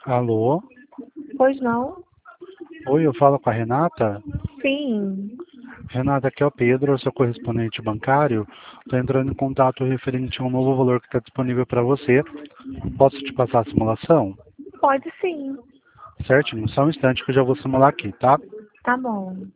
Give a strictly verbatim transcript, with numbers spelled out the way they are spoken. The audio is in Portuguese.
Alô? Pois não? Oi, eu falo com a Renata? Sim. Renata, aqui é o Pedro, eu sou correspondente bancário. Estou entrando em contato referente a um novo valor que está disponível para você. Posso te passar a simulação? Pode sim. Certinho, só um instante que eu já vou simular aqui, tá? Tá bom.